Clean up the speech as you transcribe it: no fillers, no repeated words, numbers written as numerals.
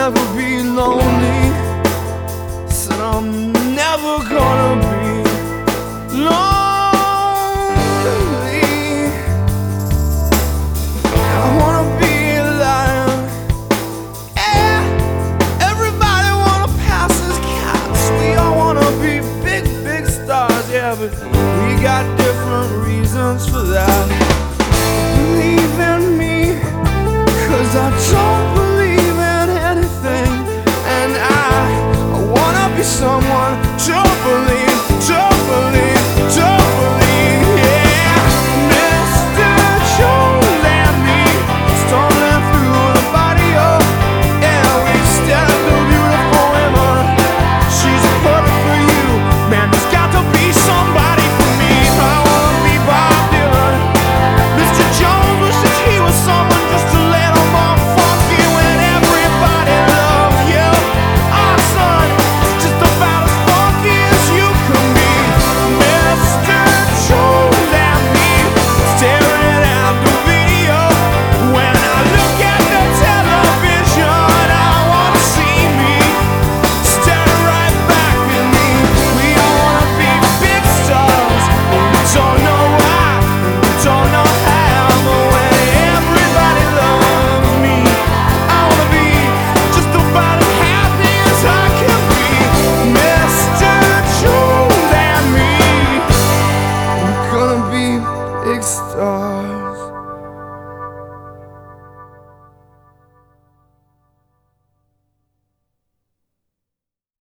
never be lonely. Said I'm never gonna be lonely. I wanna be a lion. Yeah, everybody wanna pass as cats. We all wanna be big, big stars. Yeah, but we got different reasons for that. Believe in me, 'cause I don't believe in anything. And I wanna be someone to believe, to believe, to believe. Yeah, Mr. Joel and me, stumbling through the barrio. Yeah, we stare at the beautiful women. She's perfect for you. Man, there's got to be somebody for me. I wanna be Bob Dylan. Mr. Jones wishes he was someone just a little more funky when everybody loves you. Our son is just about as funky as you can be. Mr. Jones and me, staring at the video. When I look at the television, I wanna see me staring right back at me. We all wanna be big stars, but we don't know why, we don't know how. But when everybody loves me, I wanna be just about as happy as I can be. Mr. Jones and me, we're gonna be big stars.